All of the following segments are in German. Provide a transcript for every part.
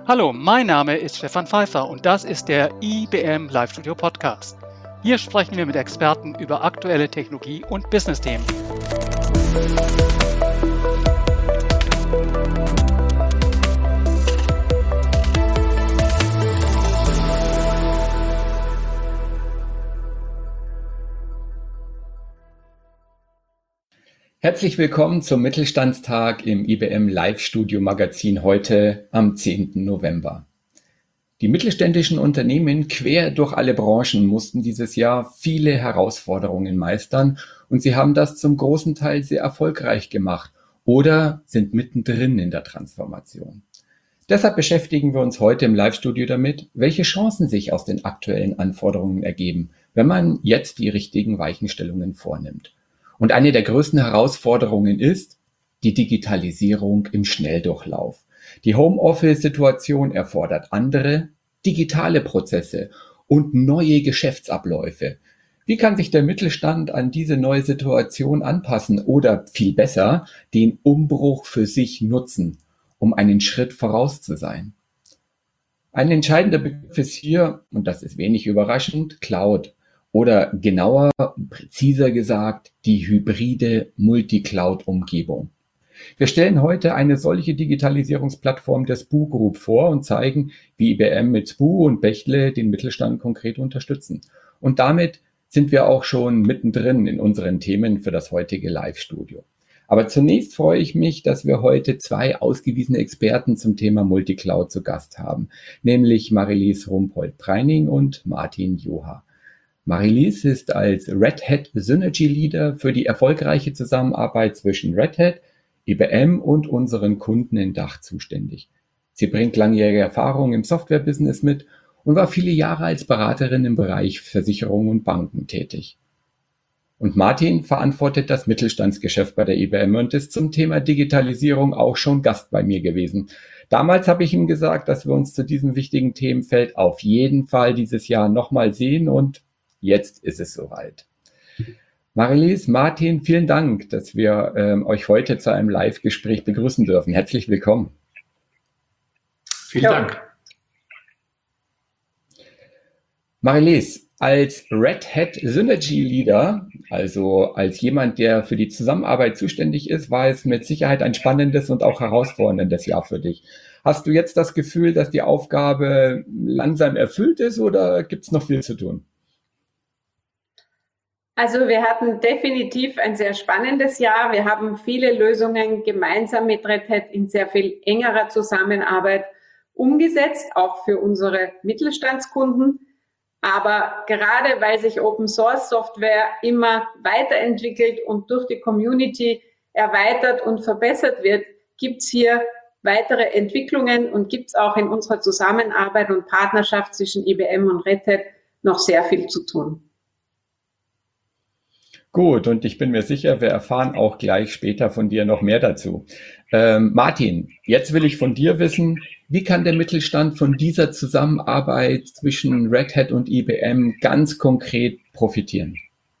Hallo, mein Name ist Stefan Pfeiffer und das ist der IBM Live Studio Podcast. Hier sprechen wir mit Experten über aktuelle Technologie- und Business-Themen. Herzlich willkommen zum Mittelstandstag im IBM Live Studio Magazin heute am 10. November. Die mittelständischen Unternehmen quer durch alle Branchen mussten dieses Jahr viele Herausforderungen meistern und sie haben das zum großen Teil sehr erfolgreich gemacht oder sind mittendrin in der Transformation. Deshalb beschäftigen wir uns heute im Live-Studio damit, welche Chancen sich aus den aktuellen Anforderungen ergeben, wenn man jetzt die richtigen Weichenstellungen vornimmt. Und eine der größten Herausforderungen ist die Digitalisierung im Schnelldurchlauf. Die Homeoffice-Situation erfordert andere, digitale Prozesse und neue Geschäftsabläufe. Wie kann sich der Mittelstand an diese neue Situation anpassen oder viel besser den Umbruch für sich nutzen, um einen Schritt voraus zu sein? Ein entscheidender Begriff ist hier, und das ist wenig überraschend, Cloud. Oder genauer, präziser gesagt, die hybride Multicloud-Umgebung. Wir stellen heute eine solche Digitalisierungsplattform der SPOO Group vor und zeigen, wie IBM mit SPOO und Bechtle den Mittelstand konkret unterstützen. Und damit sind wir auch schon mittendrin in unseren Themen für das heutige Live-Studio. Aber zunächst freue ich mich, dass wir heute zwei ausgewiesene Experten zum Thema Multicloud zu Gast haben, nämlich Marilise Rumpold-Preining und Martin Joha. Marilise ist als Red Hat Synergy Leader für die erfolgreiche Zusammenarbeit zwischen Red Hat, IBM und unseren Kunden in Dach zuständig. Sie bringt langjährige Erfahrung im Software-Business mit und war viele Jahre als Beraterin im Bereich Versicherungen und Banken tätig. Und Martin verantwortet das Mittelstandsgeschäft bei der IBM und ist zum Thema Digitalisierung auch schon Gast bei mir gewesen. Damals habe ich ihm gesagt, dass wir uns zu diesem wichtigen Themenfeld auf jeden Fall dieses Jahr nochmal sehen und jetzt ist es soweit. Marilise, Martin, vielen Dank, dass wir euch heute zu einem Live-Gespräch begrüßen dürfen. Herzlich willkommen. Vielen Dank. Marilise, als Red Hat Synergy Leader, also als jemand, der für die Zusammenarbeit zuständig ist, war es mit Sicherheit ein spannendes und auch herausforderndes Jahr für dich. Hast du jetzt das Gefühl, dass die Aufgabe langsam erfüllt ist oder gibt es noch viel zu tun? Also wir hatten definitiv ein sehr spannendes Jahr. Wir haben viele Lösungen gemeinsam mit Red Hat in sehr viel engerer Zusammenarbeit umgesetzt, auch für unsere Mittelstandskunden. Aber gerade weil sich Open Source Software immer weiterentwickelt und durch die Community erweitert und verbessert wird, gibt es hier weitere Entwicklungen und gibt es auch in unserer Zusammenarbeit und Partnerschaft zwischen IBM und Red Hat noch sehr viel zu tun. Gut, und ich bin mir sicher, wir erfahren auch gleich später von dir noch mehr dazu. Martin, jetzt will ich von dir wissen, wie kann der Mittelstand von dieser Zusammenarbeit zwischen Red Hat und IBM ganz konkret profitieren?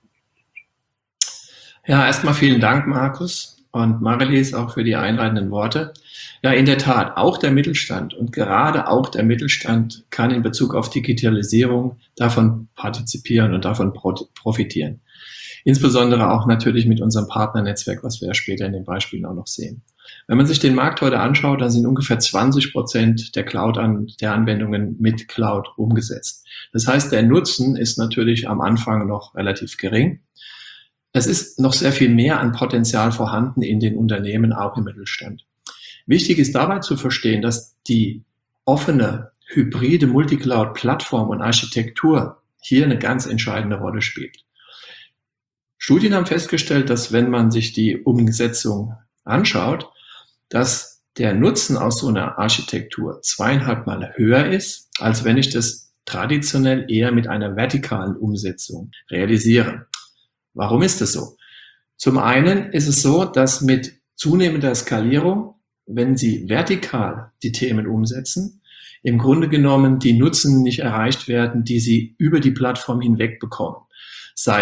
Ja, erstmal vielen Dank, Markus und Marilise, auch für die einleitenden Worte. Ja, in der Tat, auch der Mittelstand und gerade auch der Mittelstand kann in Bezug auf Digitalisierung davon partizipieren und davon profitieren. Insbesondere auch natürlich mit unserem Partnernetzwerk, was wir ja später in den Beispielen auch noch sehen. Wenn man sich den Markt heute anschaut, dann sind ungefähr 20% der Anwendungen mit Cloud umgesetzt. Das heißt, der Nutzen ist natürlich am Anfang noch relativ gering. Es ist noch sehr viel mehr an Potenzial vorhanden in den Unternehmen, auch im Mittelstand. Wichtig ist dabei zu verstehen, dass die offene, hybride Multicloud-Plattform und Architektur hier eine ganz entscheidende Rolle spielt. Studien haben festgestellt, dass wenn man sich die Umsetzung anschaut, dass der Nutzen aus so einer Architektur 2,5 Mal höher ist, als wenn ich das traditionell eher mit einer vertikalen Umsetzung realisiere. Warum ist das so? Zum einen ist es so, dass mit zunehmender Skalierung, wenn Sie vertikal die Themen umsetzen, im Grunde genommen die Nutzen nicht erreicht werden, die Sie über die Plattform hinweg bekommen. Sei es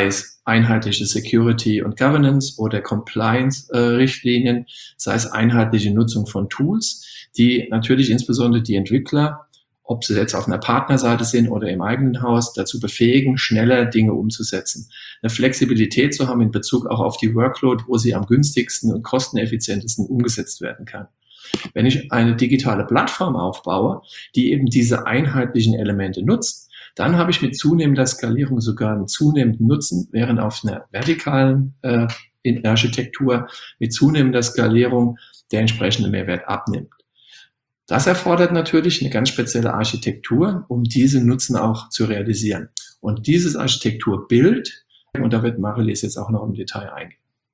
einheitliche Security und Governance oder Compliance-Richtlinien, sei es einheitliche Nutzung von Tools, die natürlich insbesondere die Entwickler, ob sie jetzt auf einer Partnerseite sind oder im eigenen Haus, dazu befähigen, schneller Dinge umzusetzen. Eine Flexibilität zu haben in Bezug auch auf die Workload, wo sie am günstigsten und kosteneffizientesten umgesetzt werden kann. Wenn ich eine digitale Plattform aufbaue, die eben diese einheitlichen Elemente nutzt, dann habe ich mit zunehmender Skalierung sogar einen zunehmenden Nutzen, während auf einer vertikalen Architektur mit zunehmender Skalierung der entsprechende Mehrwert abnimmt. Das erfordert natürlich eine ganz spezielle Architektur, um diesen Nutzen auch zu realisieren. Und dieses Architekturbild, und da wird Marilise jetzt auch noch im Detail eingehen.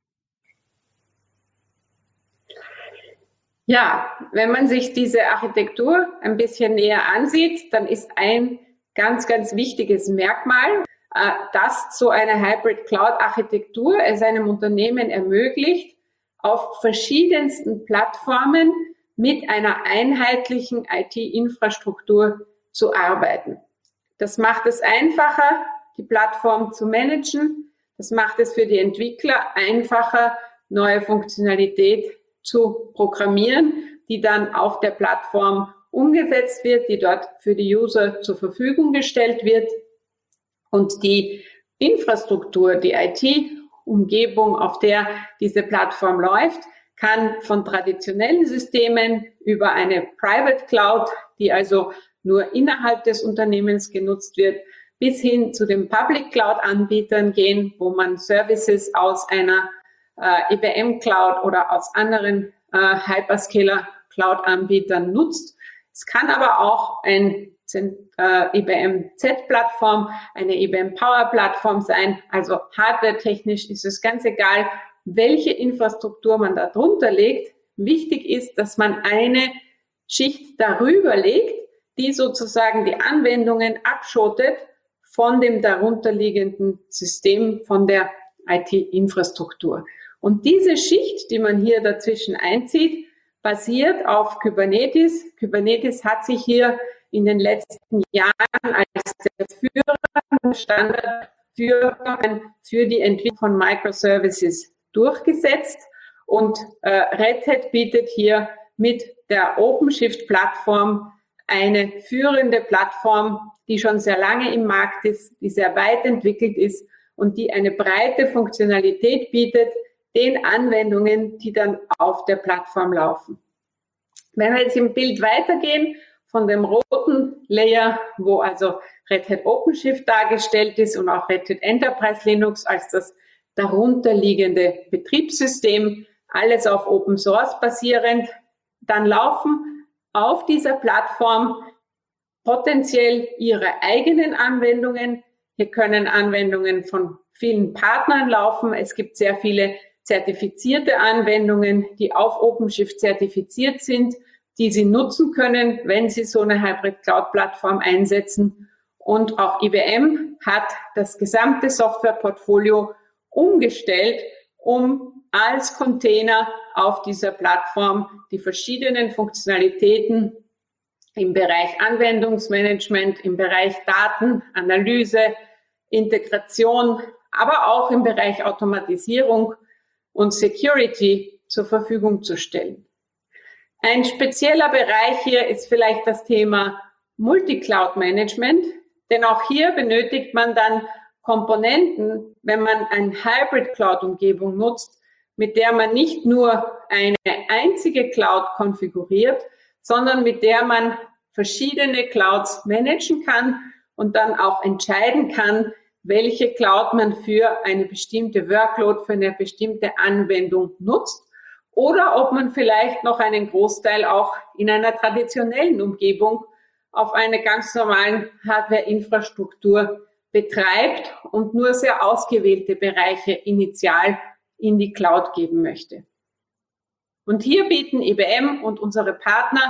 Ja, wenn man sich diese Architektur ein bisschen näher ansieht, dann ist ein ganz, ganz wichtiges Merkmal, dass so eine Hybrid-Cloud-Architektur es einem Unternehmen ermöglicht, auf verschiedensten Plattformen mit einer einheitlichen IT-Infrastruktur zu arbeiten. Das macht es einfacher, die Plattform zu managen. Das macht es für die Entwickler einfacher, neue Funktionalität zu programmieren, die dann auf der Plattform umgesetzt wird, die dort für die User zur Verfügung gestellt wird. Und die Infrastruktur, die IT-Umgebung, auf der diese Plattform läuft, kann von traditionellen Systemen über eine Private Cloud, die also nur innerhalb des Unternehmens genutzt wird, bis hin zu den Public Cloud-Anbietern gehen, wo man Services aus einer IBM Cloud oder aus anderen Hyperscaler Cloud-Anbietern nutzt. Es kann aber auch ein IBM Z-Plattform, eine IBM Power-Plattform sein. Also hardware-technisch ist es ganz egal, welche Infrastruktur man da drunter legt. Wichtig ist, dass man eine Schicht darüber legt, die sozusagen die Anwendungen abschottet von dem darunterliegenden System, von der IT-Infrastruktur. Und diese Schicht, die man hier dazwischen einzieht, basiert auf Kubernetes. Kubernetes hat sich hier in den letzten Jahren als der führende Standard für die Entwicklung von Microservices durchgesetzt. Und Red Hat bietet hier mit der OpenShift-Plattform eine führende Plattform, die schon sehr lange im Markt ist, die sehr weit entwickelt ist und die eine breite Funktionalität bietet, den Anwendungen, die dann auf der Plattform laufen. Wenn wir jetzt im Bild weitergehen, von dem roten Layer, wo also Red Hat OpenShift dargestellt ist und auch Red Hat Enterprise Linux als das darunterliegende Betriebssystem, alles auf Open Source basierend, dann laufen auf dieser Plattform potenziell Ihre eigenen Anwendungen. Hier können Anwendungen von vielen Partnern laufen. Es gibt sehr viele zertifizierte Anwendungen, die auf OpenShift zertifiziert sind, die Sie nutzen können, wenn Sie so eine Hybrid-Cloud-Plattform einsetzen. Und auch IBM hat das gesamte Softwareportfolio umgestellt, um als Container auf dieser Plattform die verschiedenen Funktionalitäten im Bereich Anwendungsmanagement, im Bereich Datenanalyse, Integration, aber auch im Bereich Automatisierung und Security zur Verfügung zu stellen. Ein spezieller Bereich hier ist vielleicht das Thema Multi-Cloud-Management, denn auch hier benötigt man dann Komponenten, wenn man eine Hybrid-Cloud-Umgebung nutzt, mit der man nicht nur eine einzige Cloud konfiguriert, sondern mit der man verschiedene Clouds managen kann und dann auch entscheiden kann, welche Cloud man für eine bestimmte Workload, für eine bestimmte Anwendung nutzt oder ob man vielleicht noch einen Großteil auch in einer traditionellen Umgebung auf einer ganz normalen Hardware-Infrastruktur betreibt und nur sehr ausgewählte Bereiche initial in die Cloud geben möchte. Und hier bieten IBM und unsere Partner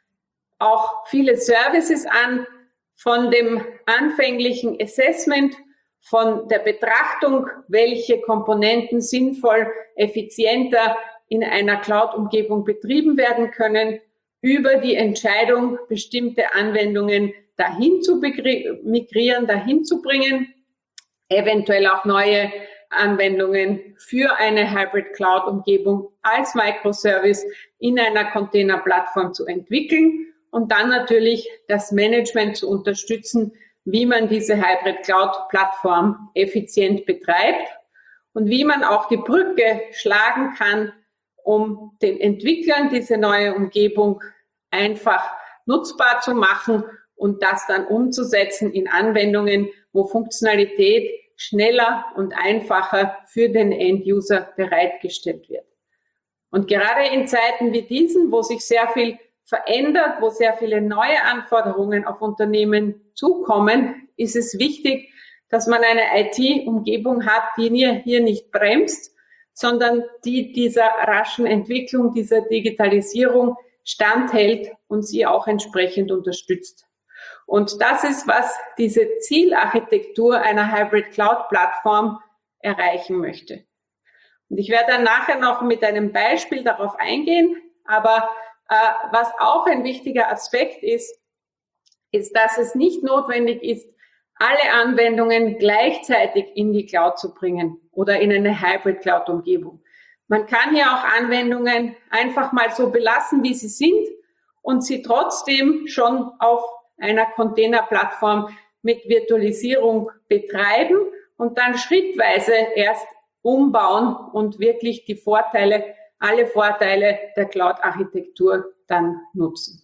auch viele Services an, von dem anfänglichen Assessment, von der Betrachtung, welche Komponenten sinnvoll, effizienter in einer Cloud-Umgebung betrieben werden können, über die Entscheidung, bestimmte Anwendungen dahin zu migrieren, dahin zu bringen, eventuell auch neue Anwendungen für eine Hybrid Cloud Umgebung als Microservice in einer Containerplattform zu entwickeln und dann natürlich das Management zu unterstützen, wie man diese Hybrid Cloud Plattform effizient betreibt und wie man auch die Brücke schlagen kann, um den Entwicklern diese neue Umgebung einfach nutzbar zu machen und das dann umzusetzen in Anwendungen, wo Funktionalität schneller und einfacher für den End-User bereitgestellt wird. Und gerade in Zeiten wie diesen, wo sich sehr viel verändert, wo sehr viele neue Anforderungen auf Unternehmen zukommen, ist es wichtig, dass man eine IT-Umgebung hat, die hier nicht bremst, sondern die dieser raschen Entwicklung, dieser Digitalisierung standhält und sie auch entsprechend unterstützt. Und das ist, was diese Zielarchitektur einer Hybrid Cloud Plattform erreichen möchte. Und ich werde dann nachher noch mit einem Beispiel darauf eingehen, aber was auch ein wichtiger Aspekt ist, dass es nicht notwendig ist, alle Anwendungen gleichzeitig in die Cloud zu bringen oder in eine Hybrid Cloud Umgebung. Man kann hier auch Anwendungen einfach mal so belassen, wie sie sind und sie trotzdem schon auf einer Containerplattform mit Virtualisierung betreiben und dann schrittweise erst umbauen und wirklich alle Vorteile der Cloud-Architektur dann nutzen.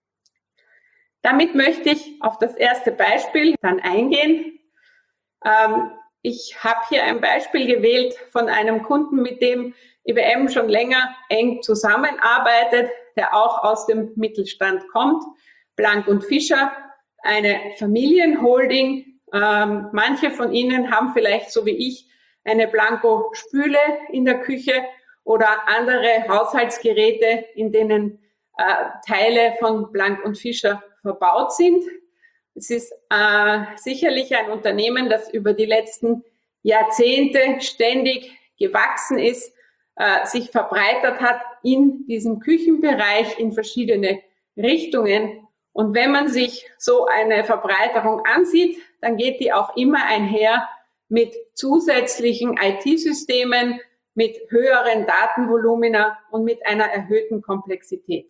Damit möchte ich auf das erste Beispiel dann eingehen. Ich habe hier ein Beispiel gewählt von einem Kunden, mit dem IBM schon länger eng zusammenarbeitet, der auch aus dem Mittelstand kommt. Blank & Fischer, eine Familienholding. Manche von Ihnen haben vielleicht, so wie ich, eine Blanco-Spüle in der Küche oder andere Haushaltsgeräte, in denen Teile von Blank & Fischer verbaut sind. Es ist sicherlich ein Unternehmen, das über die letzten Jahrzehnte ständig gewachsen ist, sich verbreitert hat in diesem Küchenbereich in verschiedene Richtungen. Und wenn man sich so eine Verbreiterung ansieht, dann geht die auch immer einher mit zusätzlichen IT-Systemen, mit höheren Datenvolumina und mit einer erhöhten Komplexität.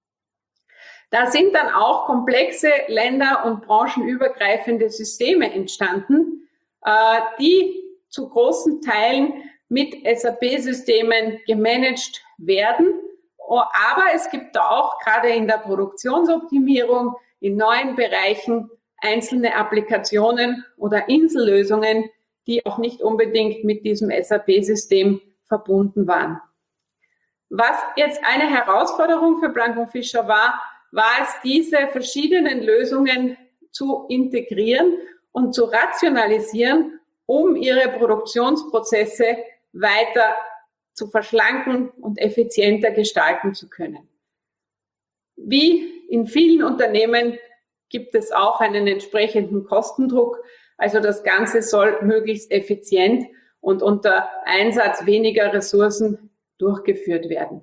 Da sind dann auch komplexe länder- und branchenübergreifende Systeme entstanden, die zu großen Teilen mit SAP-Systemen gemanagt werden. Aber es gibt auch gerade in der Produktionsoptimierung in neuen Bereichen einzelne Applikationen oder Insellösungen, die auch nicht unbedingt mit diesem SAP-System verbunden waren. Was jetzt eine Herausforderung für Blank & Fischer war es, diese verschiedenen Lösungen zu integrieren und zu rationalisieren, um ihre Produktionsprozesse weiter zu verschlanken und effizienter gestalten zu können. Wie in vielen Unternehmen gibt es auch einen entsprechenden Kostendruck. Also das Ganze soll möglichst effizient und unter Einsatz weniger Ressourcen durchgeführt werden.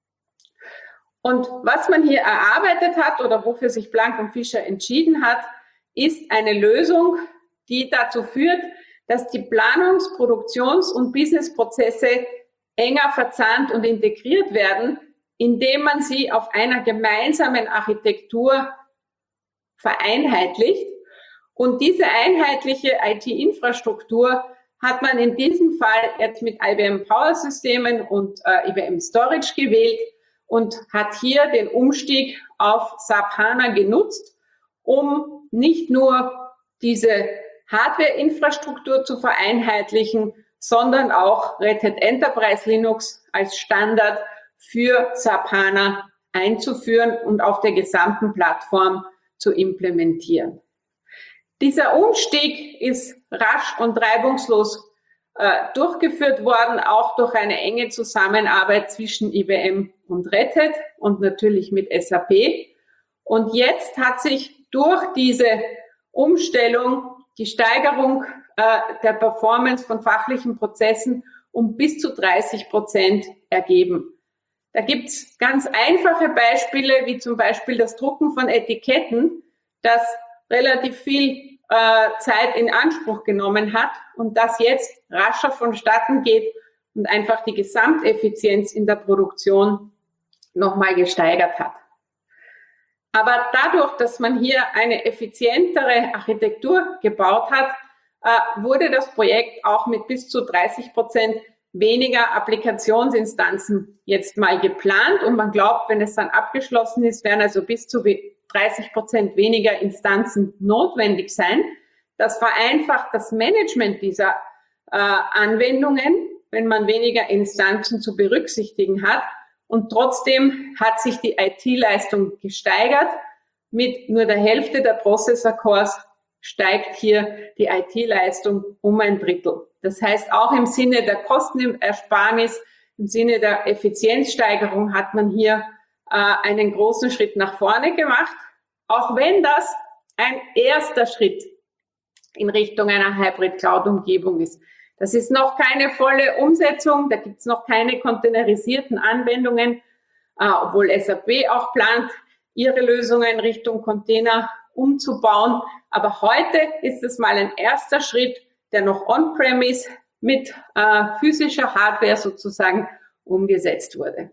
Und was man hier erarbeitet hat oder wofür sich Blank & Fischer entschieden hat, ist eine Lösung, die dazu führt, dass die Planungs-, Produktions- und Businessprozesse enger verzahnt und integriert werden, indem man sie auf einer gemeinsamen Architektur vereinheitlicht. Und diese einheitliche IT-Infrastruktur hat man in diesem Fall jetzt mit IBM Power Systemen und IBM Storage gewählt und hat hier den Umstieg auf SAP HANA genutzt, um nicht nur diese Hardware-Infrastruktur zu vereinheitlichen, sondern auch Red Hat Enterprise Linux als Standard für SAP HANA einzuführen und auf der gesamten Plattform zu implementieren. Dieser Umstieg ist rasch und reibungslos durchgeführt worden, auch durch eine enge Zusammenarbeit zwischen IBM und Red Hat und natürlich mit SAP. Und jetzt hat sich durch diese Umstellung die Steigerung der Performance von fachlichen Prozessen um bis zu 30% ergeben. Da gibt's ganz einfache Beispiele, wie zum Beispiel das Drucken von Etiketten, das relativ viel Zeit in Anspruch genommen hat und das jetzt rascher vonstatten geht und einfach die Gesamteffizienz in der Produktion nochmal gesteigert hat. Aber dadurch, dass man hier eine effizientere Architektur gebaut hat, wurde das Projekt auch mit bis zu 30% weniger Applikationsinstanzen jetzt mal geplant und man glaubt, wenn es dann abgeschlossen ist, werden also bis zu 30% weniger Instanzen notwendig sein. Das vereinfacht das Management dieser Anwendungen, wenn man weniger Instanzen zu berücksichtigen hat. Und trotzdem hat sich die IT-Leistung gesteigert. Mit nur der Hälfte der Processor-Cores steigt hier die IT-Leistung um 1/3. Das heißt, auch im Sinne der Kostenersparnis, im Sinne der Effizienzsteigerung hat man hier einen großen Schritt nach vorne gemacht, auch wenn das ein erster Schritt in Richtung einer Hybrid-Cloud-Umgebung ist. Das ist noch keine volle Umsetzung, da gibt es noch keine containerisierten Anwendungen, obwohl SAP auch plant, ihre Lösungen Richtung Container umzubauen. Aber heute ist es mal ein erster Schritt, der noch on-premise mit physischer Hardware sozusagen umgesetzt wurde.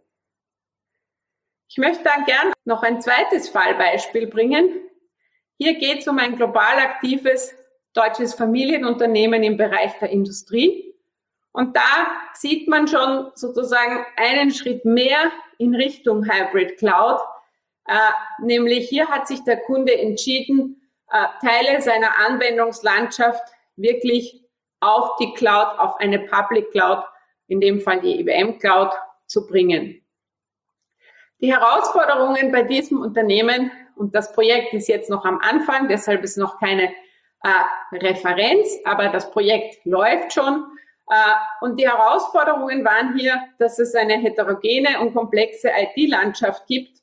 Ich möchte dann gern noch ein zweites Fallbeispiel bringen. Hier geht es um ein global aktives deutsches Familienunternehmen im Bereich der Industrie. Und da sieht man schon sozusagen einen Schritt mehr in Richtung Hybrid Cloud. Nämlich hier hat sich der Kunde entschieden, Teile seiner Anwendungslandschaft wirklich auf die Cloud, auf eine Public Cloud, in dem Fall die IBM Cloud, zu bringen. Die Herausforderungen bei diesem Unternehmen, und das Projekt ist jetzt noch am Anfang, deshalb ist noch keine Referenz, aber das Projekt läuft schon. Und die Herausforderungen waren hier, dass es eine heterogene und komplexe IT-Landschaft gibt,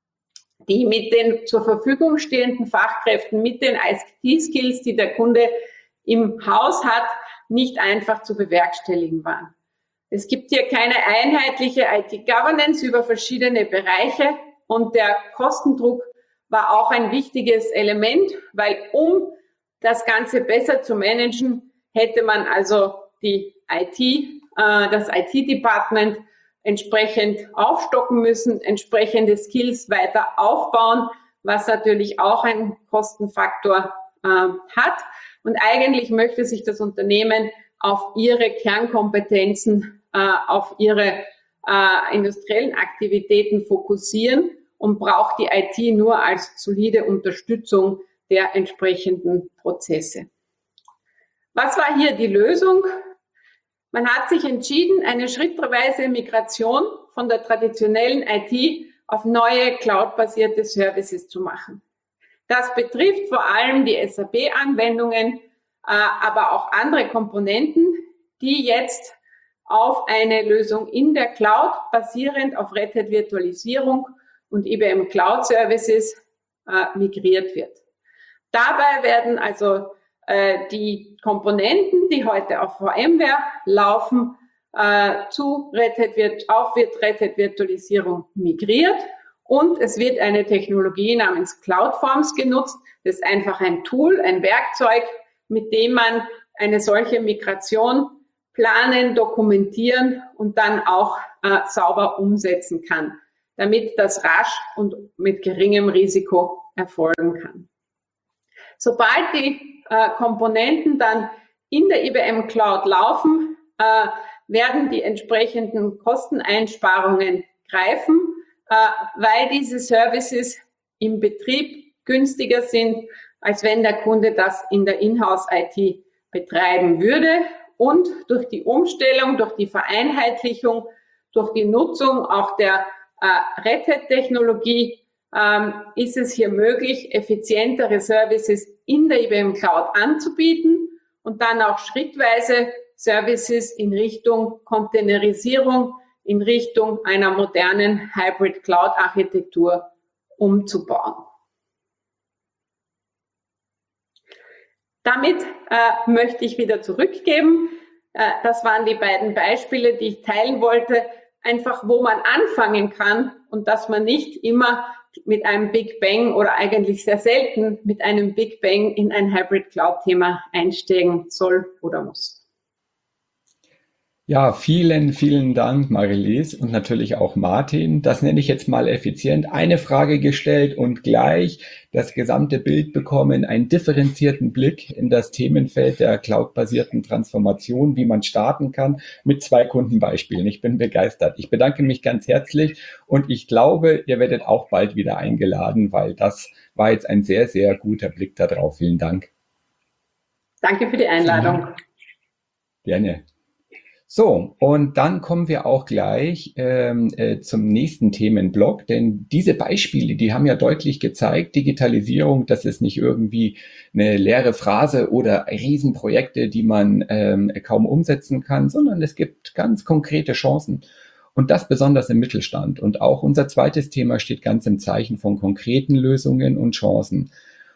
die mit den zur Verfügung stehenden Fachkräften, mit den IT-Skills, die der Kunde im Haus hat, nicht einfach zu bewerkstelligen waren. Es gibt hier keine einheitliche IT-Governance über verschiedene Bereiche und der Kostendruck war auch ein wichtiges Element, weil um das Ganze besser zu managen, hätte man also die IT, das IT-Department entsprechend aufstocken müssen, entsprechende Skills weiter aufbauen, was natürlich auch einen Kostenfaktor hat. Und eigentlich möchte sich das Unternehmen auf ihre Kernkompetenzen, auf ihre industriellen Aktivitäten fokussieren und braucht die IT nur als solide Unterstützung der entsprechenden Prozesse. Was war hier die Lösung? Man hat sich entschieden, eine schrittweise Migration von der traditionellen IT auf neue cloud-basierte Services zu machen. Das betrifft vor allem die SAP-Anwendungen, aber auch andere Komponenten, die jetzt auf eine Lösung in der Cloud basierend auf Red Hat Virtualisierung und IBM Cloud Services migriert wird. Dabei werden also die Komponenten, die heute auf VMware laufen, auf Red Hat Virtualisierung migriert und es wird eine Technologie namens CloudForms genutzt. Das ist einfach ein Tool, ein Werkzeug, mit dem man eine solche Migration planen, dokumentieren und dann auch sauber umsetzen kann, damit das rasch und mit geringem Risiko erfolgen kann. Sobald die Komponenten dann in der IBM Cloud laufen, werden die entsprechenden Kosteneinsparungen greifen, weil diese Services im Betrieb günstiger sind, als wenn der Kunde das in der Inhouse-IT betreiben würde. Und durch die Umstellung, durch die Vereinheitlichung, durch die Nutzung auch der Red Hat-Technologie ist es hier möglich, effizientere Services in der IBM Cloud anzubieten und dann auch schrittweise Services in Richtung Containerisierung, in Richtung einer modernen Hybrid Cloud Architektur umzubauen. Damit möchte ich wieder zurückgeben. Das waren die beiden Beispiele, die ich teilen wollte. einfach wo man anfangen kann und dass man nicht immer mit einem Big Bang oder eigentlich sehr selten mit einem Big Bang in ein Hybrid Cloud-Thema einsteigen soll oder muss. Ja, vielen, vielen Dank, Marilise, und natürlich auch Martin. Das nenne ich jetzt mal effizient. Eine Frage gestellt und gleich das gesamte Bild bekommen, einen differenzierten Blick in das Themenfeld der cloud-basierten Transformation, wie man starten kann, mit 2 Kundenbeispielen. Ich bin begeistert. Ich bedanke mich ganz herzlich und ich glaube, ihr werdet auch bald wieder eingeladen, weil das war jetzt ein sehr, sehr guter Blick darauf. Vielen Dank. Danke für die Einladung. Gerne. So, und dann kommen wir auch gleich zum nächsten Themenblock, denn diese Beispiele, die haben ja deutlich gezeigt, Digitalisierung, das ist nicht irgendwie eine leere Phrase oder Riesenprojekte, die man kaum umsetzen kann, sondern es gibt ganz konkrete Chancen. Und das besonders im Mittelstand. Und auch unser zweites Thema steht ganz im Zeichen von konkreten Lösungen und Chancen.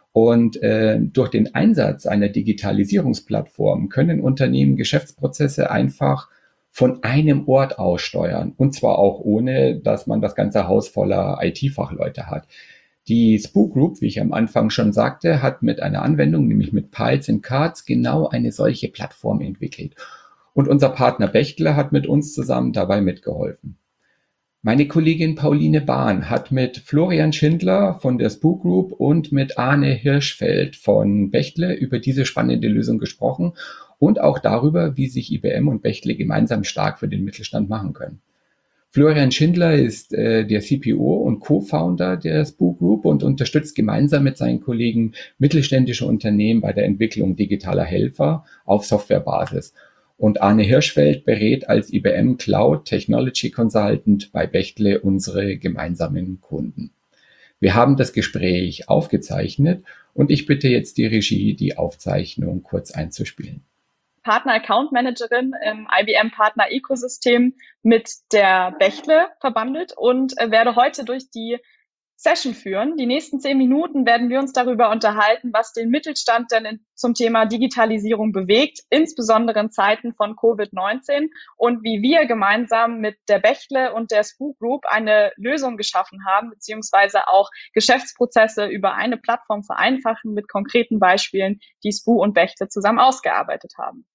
Und durch den Einsatz einer Digitalisierungsplattform können Unternehmen Geschäftsprozesse einfach von einem Ort aus steuern. Und zwar auch ohne, dass man das ganze Haus voller IT-Fachleute hat. Die Spoo Group, wie ich am Anfang schon sagte, hat mit einer Anwendung, nämlich mit Piles and Cards, genau eine solche Plattform entwickelt. Und unser Partner Bechtle hat mit uns zusammen dabei mitgeholfen. Meine Kollegin Pauline Bahn hat mit Florian Schindler von der Spoo Group und mit Arne Hirschfeld von Bechtle über diese spannende Lösung gesprochen und auch darüber, wie sich IBM und Bechtle gemeinsam stark für den Mittelstand machen können. Florian Schindler ist der CPO und Co-Founder der Spoo Group und unterstützt gemeinsam mit seinen Kollegen mittelständische Unternehmen bei der Entwicklung digitaler Helfer auf Softwarebasis. Und Arne Hirschfeld berät als IBM Cloud Technology Consultant bei Bechtle unsere gemeinsamen Kunden. Wir haben das Gespräch aufgezeichnet und ich bitte jetzt die Regie, die Aufzeichnung kurz einzuspielen. Partner Account Managerin im IBM Partner Ecosystem mit der Bechtle verbandelt und werde heute durch die Session führen. Die nächsten 10 Minuten werden wir uns darüber unterhalten, was den Mittelstand denn zum Thema Digitalisierung bewegt, insbesondere in Zeiten von Covid-19 und wie wir gemeinsam mit der Bechtle und der Spoo Group eine Lösung geschaffen haben, beziehungsweise auch Geschäftsprozesse über eine Plattform vereinfachen mit konkreten Beispielen, die Spoo und Bechtle zusammen ausgearbeitet haben.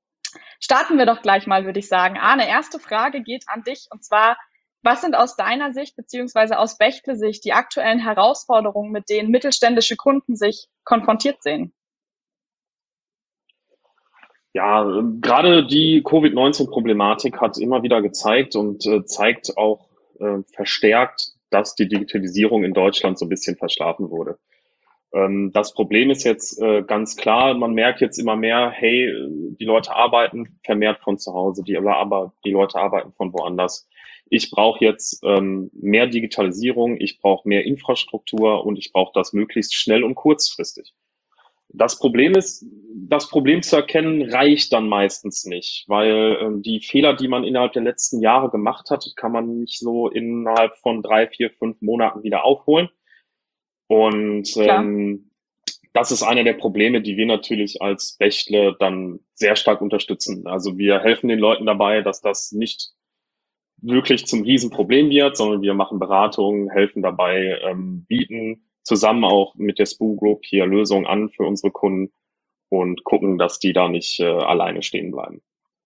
Starten wir doch gleich mal, würde ich sagen. Arne, erste Frage geht an dich und zwar, was sind aus deiner Sicht beziehungsweise aus Bechtle-Sicht die aktuellen Herausforderungen, mit denen mittelständische Kunden sich konfrontiert sehen? Ja, gerade die Covid-19-Problematik hat immer wieder gezeigt und zeigt auch verstärkt, dass die Digitalisierung in Deutschland so ein bisschen verschlafen wurde. Das Problem ist jetzt ganz klar, man merkt jetzt immer mehr, hey, die Leute arbeiten vermehrt von zu Hause, aber die Leute arbeiten von woanders. Ich brauche jetzt mehr Digitalisierung, ich brauche mehr Infrastruktur und ich brauche das möglichst schnell und kurzfristig. Das Problem ist, das Problem zu erkennen reicht dann meistens nicht, weil die Fehler, die man innerhalb der letzten Jahre gemacht hat, kann man nicht so innerhalb von 3, 4, 5 Monaten wieder aufholen. Und das ist einer der Probleme, die wir natürlich als Bechtle dann sehr stark unterstützen. Also wir helfen den Leuten dabei, dass das nicht wirklich zum Riesenproblem wird, sondern wir machen Beratungen, helfen dabei, bieten zusammen auch mit der Spoo Group hier Lösungen an für unsere Kunden und gucken, dass die da nicht alleine stehen bleiben.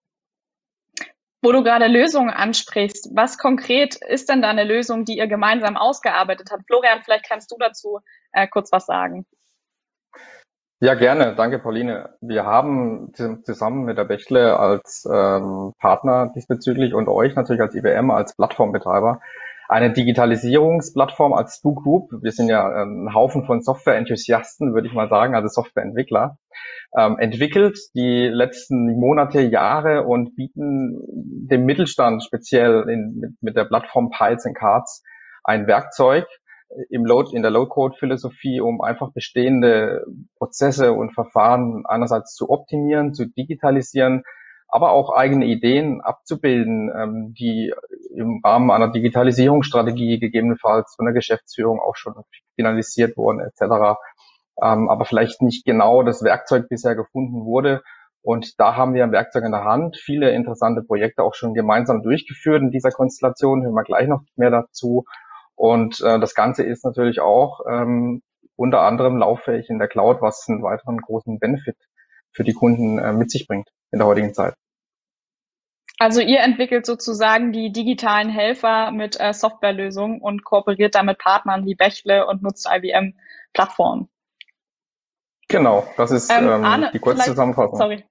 Wo du gerade Lösungen ansprichst, was konkret ist denn da eine Lösung, die ihr gemeinsam ausgearbeitet habt? Florian, vielleicht kannst du dazu kurz was sagen. Ja, gerne. Danke, Pauline. Wir haben zusammen mit der Bechtle als Partner diesbezüglich und euch natürlich als IBM, als Plattformbetreiber, eine Digitalisierungsplattform als Spoo Group. Wir sind ja ein Haufen von Software-Enthusiasten, würde ich mal sagen, also Softwareentwickler, entwickelt die letzten Monate, Jahre und bieten dem Mittelstand speziell mit der Plattform Piles and Cards ein Werkzeug in der Low-Code-Philosophie, um einfach bestehende Prozesse und Verfahren einerseits zu optimieren, zu digitalisieren, aber auch eigene Ideen abzubilden, die im Rahmen einer Digitalisierungsstrategie gegebenenfalls von der Geschäftsführung auch schon finalisiert wurden etc., aber vielleicht nicht genau das Werkzeug bisher gefunden wurde, Und da haben wir ein Werkzeug in der Hand, viele interessante Projekte auch schon gemeinsam durchgeführt in dieser Konstellation, hören wir gleich noch mehr dazu. Und das Ganze ist natürlich auch unter anderem lauffähig in der Cloud, was einen weiteren großen Benefit für die Kunden mit sich bringt in der heutigen Zeit. Also ihr entwickelt sozusagen die digitalen Helfer mit Softwarelösungen und kooperiert da mit Partnern wie Bechtle und nutzt IBM-Plattformen. Genau, das ist Arne, die kurze Zusammenfassung. Sorry.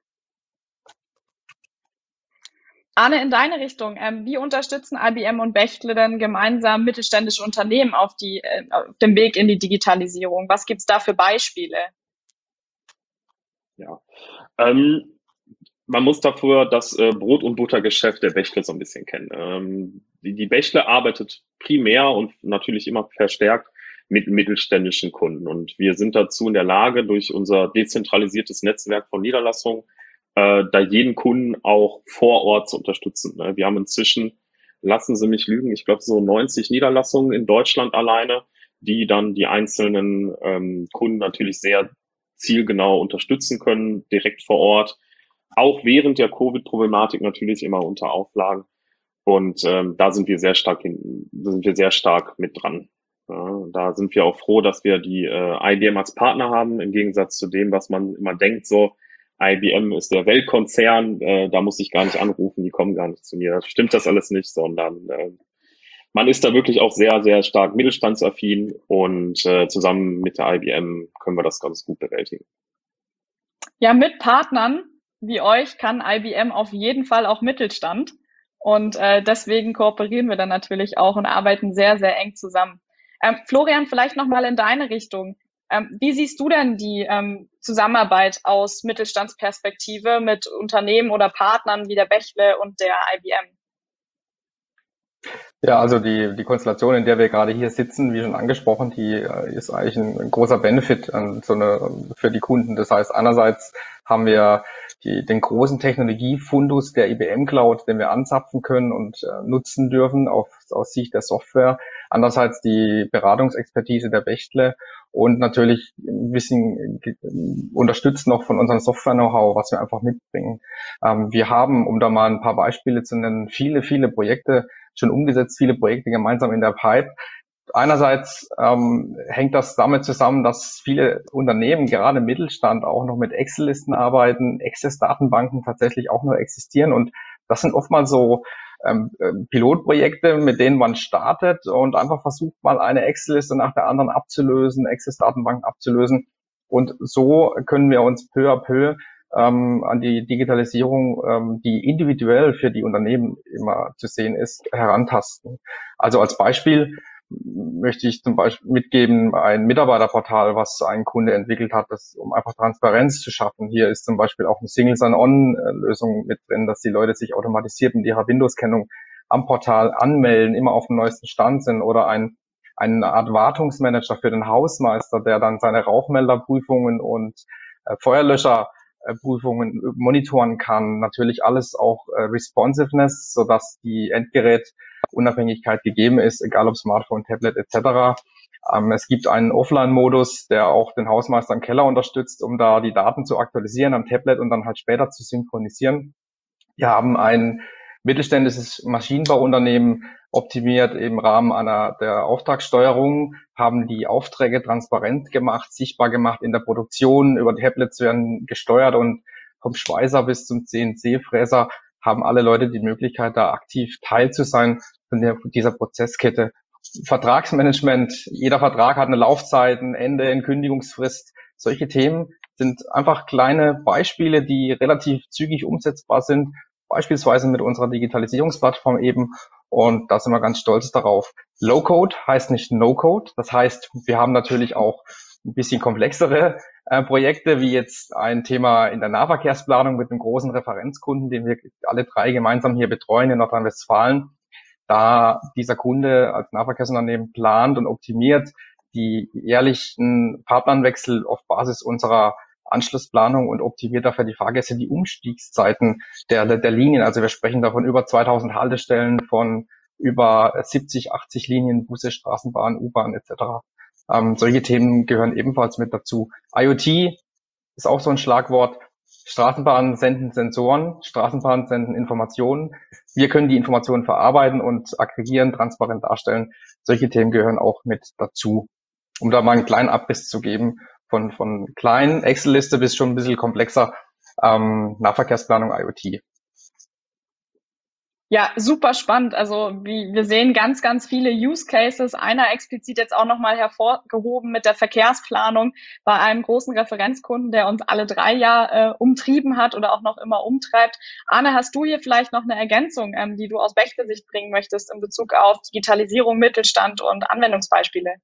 Arne, in deine Richtung, wie unterstützen IBM und Bechtle denn gemeinsam mittelständische Unternehmen auf dem Weg in die Digitalisierung? Was gibt's da für Beispiele? Ja, man muss dafür das Brot- und Buttergeschäft der Bechtle so ein bisschen kennen. Die Bechtle arbeitet primär und natürlich immer verstärkt mit mittelständischen Kunden. Und wir sind dazu in der Lage, durch unser dezentralisiertes Netzwerk von Niederlassungen, da jeden Kunden auch vor Ort zu unterstützen. Wir haben inzwischen, lassen Sie mich lügen, ich glaube so 90 Niederlassungen in Deutschland alleine, die dann die einzelnen Kunden natürlich sehr zielgenau unterstützen können, direkt vor Ort. Auch während der Covid-Problematik natürlich immer unter Auflagen. Und da sind wir sehr stark mit dran. Ja, da sind wir auch froh, dass wir die IBM als Partner haben, im Gegensatz zu dem, was man immer denkt, so IBM ist der Weltkonzern, da muss ich gar nicht anrufen, die kommen gar nicht zu mir. Das stimmt das alles nicht, sondern man ist da wirklich auch sehr, sehr stark mittelstandsaffin und zusammen mit der IBM können wir das ganz gut bewältigen. Ja, mit Partnern wie euch kann IBM auf jeden Fall auch Mittelstand. Und deswegen kooperieren wir dann natürlich auch und arbeiten sehr, sehr eng zusammen. Florian, vielleicht nochmal in deine Richtung. Wie siehst du denn die Zusammenarbeit aus Mittelstandsperspektive mit Unternehmen oder Partnern wie der Bechtle und der IBM? Ja, also die Konstellation, in der wir gerade hier sitzen, wie schon angesprochen, die ist eigentlich ein großer Benefit für die Kunden. Das heißt, einerseits haben wir den großen Technologiefundus der IBM Cloud, den wir anzapfen können und nutzen dürfen aus Sicht der Software. Andererseits die Beratungsexpertise der Bechtle und natürlich ein bisschen unterstützt noch von unserem Software-Know-how, was wir einfach mitbringen. Wir haben, um da mal ein paar Beispiele zu nennen, viele Projekte schon umgesetzt, viele Projekte gemeinsam in der Pipe. Einerseits hängt das damit zusammen, dass viele Unternehmen, gerade im Mittelstand, auch noch mit Excel-Listen arbeiten, Access-Datenbanken tatsächlich auch nur existieren. Und das sind oftmals so Pilotprojekte, mit denen man startet und einfach versucht, mal eine Excel-Liste nach der anderen abzulösen, Access-Datenbanken abzulösen. Und so können wir uns peu à peu an die Digitalisierung, die individuell für die Unternehmen immer zu sehen ist, herantasten. Also als Beispiel möchte ich zum Beispiel mitgeben, ein Mitarbeiterportal, was ein Kunde entwickelt hat, um einfach Transparenz zu schaffen. Hier ist zum Beispiel auch eine Single Sign-On-Lösung mit drin, dass die Leute sich automatisiert mit ihrer Windows-Kennung am Portal anmelden, immer auf dem neuesten Stand sind, oder eine Art Wartungsmanager für den Hausmeister, der dann seine Rauchmelderprüfungen und Feuerlöscherprüfungen monitoren kann. Natürlich alles auch Responsiveness, sodass die Endgerätunabhängigkeit gegeben ist, egal ob Smartphone, Tablet etc. Es gibt einen Offline-Modus, der auch den Hausmeister im Keller unterstützt, um da die Daten zu aktualisieren am Tablet und dann halt später zu synchronisieren. Wir haben ein mittelständisches Maschinenbauunternehmen optimiert im Rahmen der Auftragssteuerung, haben die Aufträge transparent gemacht, sichtbar gemacht in der Produktion. Über Tablets werden gesteuert und vom Schweißer bis zum CNC-Fräser haben alle Leute die Möglichkeit, da aktiv Teil zu sein von dieser Prozesskette. Vertragsmanagement, jeder Vertrag hat eine Laufzeit, ein Ende, eine Kündigungsfrist. Solche Themen sind einfach kleine Beispiele, die relativ zügig umsetzbar sind, beispielsweise mit unserer Digitalisierungsplattform eben. Und da sind wir ganz stolz darauf. Low-Code heißt nicht No-Code. Das heißt, wir haben natürlich auch ein bisschen komplexere Projekte, wie jetzt ein Thema in der Nahverkehrsplanung mit einem großen Referenzkunden, den wir alle drei gemeinsam hier betreuen in Nordrhein-Westfalen. Da dieser Kunde als Nahverkehrsunternehmen plant und optimiert die jährlichen Fahrplanwechsel auf Basis unserer Anschlussplanung und optimiert dafür die Fahrgäste die Umstiegszeiten der Linien. Also wir sprechen davon über 2000 Haltestellen, von über 70, 80 Linien, Busse, Straßenbahn, U-Bahn etc. Solche Themen gehören ebenfalls mit dazu. IoT ist auch so ein Schlagwort. Straßenbahnen senden Sensoren, Straßenbahnen senden Informationen. Wir können die Informationen verarbeiten und aggregieren, transparent darstellen. Solche Themen gehören auch mit dazu. Um da mal einen kleinen Abriss zu geben, von kleinen Excel-Liste bis schon ein bisschen komplexer Nahverkehrsplanung IoT. Ja, super spannend. Also wir sehen ganz, ganz viele Use Cases. Einer explizit jetzt auch nochmal hervorgehoben mit der Verkehrsplanung bei einem großen Referenzkunden, der uns alle 3 Jahre umtrieben hat oder auch noch immer umtreibt. Arne, hast du hier vielleicht noch eine Ergänzung, die du aus Bechtle-Sicht bringen möchtest in Bezug auf Digitalisierung, Mittelstand und Anwendungsbeispiele?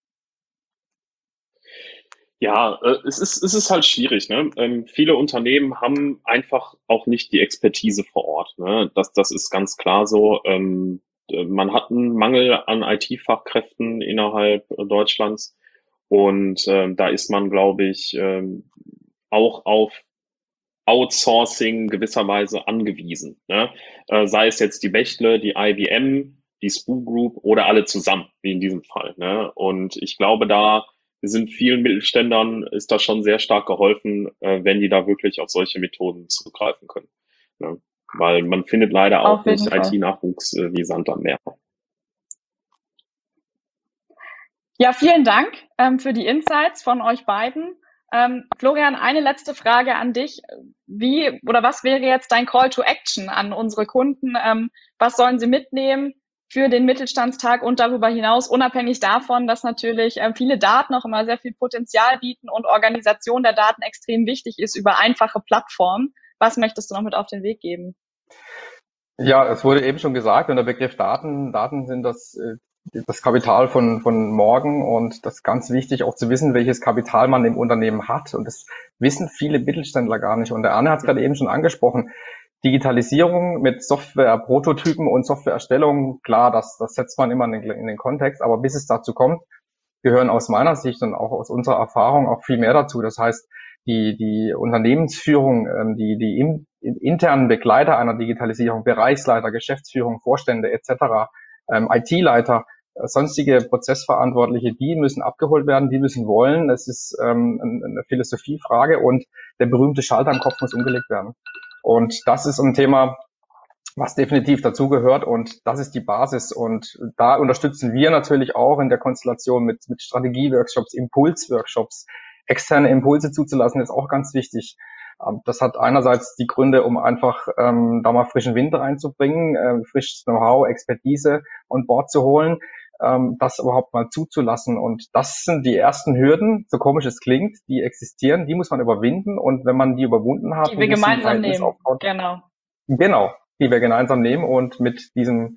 Ja, es ist halt schwierig, ne? Viele Unternehmen haben einfach auch nicht die Expertise vor Ort, ne? Das ist ganz klar so. Man hat einen Mangel an IT-Fachkräften innerhalb Deutschlands und da ist man, glaube ich, auch auf Outsourcing gewisserweise angewiesen, ne? Sei es jetzt die Bechtle, die IBM, die SPOO Group oder alle zusammen, wie in diesem Fall, ne? Und ich glaube, da sind vielen Mittelständlern ist da schon sehr stark geholfen, wenn die da wirklich auf solche Methoden zurückgreifen können. Ja, weil man findet leider auch nicht IT-Nachwuchs wie Sand am Meer. Ja, vielen Dank für die Insights von euch beiden. Florian, eine letzte Frage an dich. Wie oder was wäre jetzt dein Call to Action an unsere Kunden? Was sollen sie mitnehmen für den Mittelstandstag und darüber hinaus, unabhängig davon, dass natürlich viele Daten noch immer sehr viel Potenzial bieten und Organisation der Daten extrem wichtig ist über einfache Plattformen. Was möchtest du noch mit auf den Weg geben? Ja, es wurde eben schon gesagt, und der Begriff Daten sind das Kapital von morgen, und das ist ganz wichtig auch zu wissen, welches Kapital man im Unternehmen hat, und das wissen viele Mittelständler gar nicht. Und der Arne hat es gerade eben schon angesprochen. Digitalisierung mit Software-Prototypen und Softwareerstellung, klar, das setzt man immer in den Kontext, aber bis es dazu kommt, gehören aus meiner Sicht und auch aus unserer Erfahrung auch viel mehr dazu. Das heißt, die Unternehmensführung, die internen Begleiter einer Digitalisierung, Bereichsleiter, Geschäftsführung, Vorstände etc., IT-Leiter, sonstige Prozessverantwortliche, die müssen abgeholt werden, die müssen wollen. Es ist eine Philosophiefrage, und der berühmte Schalter im Kopf muss umgelegt werden. Und das ist ein Thema, was definitiv dazugehört, und das ist die Basis. Und da unterstützen wir natürlich auch in der Konstellation mit Strategieworkshops, Impulsworkshops. Externe Impulse zuzulassen ist auch ganz wichtig. Das hat einerseits die Gründe, um einfach da mal frischen Wind reinzubringen, frisches Know-how, Expertise on Board zu holen, das überhaupt mal zuzulassen. Und das sind die ersten Hürden, so komisch es klingt, die existieren, die muss man überwinden. Und wenn man die überwunden hat, die wir gemeinsam nehmen, genau, die wir gemeinsam nehmen, und mit diesem,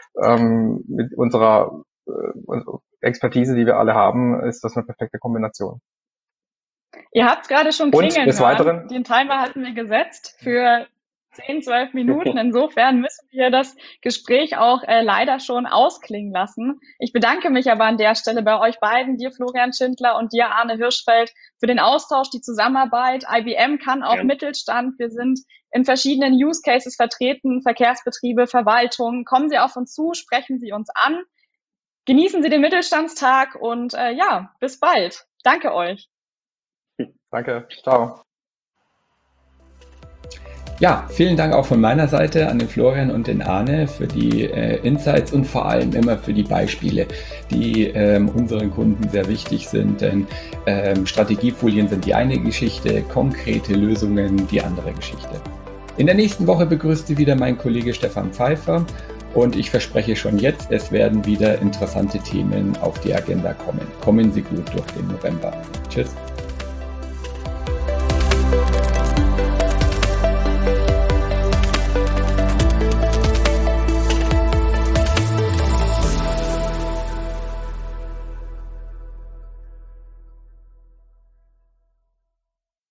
mit unserer Expertise, die wir alle haben, ist das eine perfekte Kombination. Ihr habt es gerade schon klingeln des Weiteren, hören. Den Timer hatten wir gesetzt für 10, 12 Minuten. Insofern müssen wir das Gespräch auch leider schon ausklingen lassen. Ich bedanke mich aber an der Stelle bei euch beiden, dir Florian Schindler und dir Arne Hirschfeld, für den Austausch, die Zusammenarbeit. IBM kann auch Mittelstand. Wir sind in verschiedenen Use Cases vertreten, Verkehrsbetriebe, Verwaltung. Kommen Sie auf uns zu, sprechen Sie uns an. Genießen Sie den Mittelstandstag und ja, bis bald. Danke euch. Danke, ciao. Ja, vielen Dank auch von meiner Seite an den Florian und den Arne für die Insights und vor allem immer für die Beispiele, die unseren Kunden sehr wichtig sind, denn Strategiefolien sind die eine Geschichte, konkrete Lösungen die andere Geschichte. In der nächsten Woche begrüßt Sie wieder mein Kollege Stefan Pfeiffer, und ich verspreche schon jetzt, es werden wieder interessante Themen auf die Agenda kommen. Kommen Sie gut durch den November. Tschüss.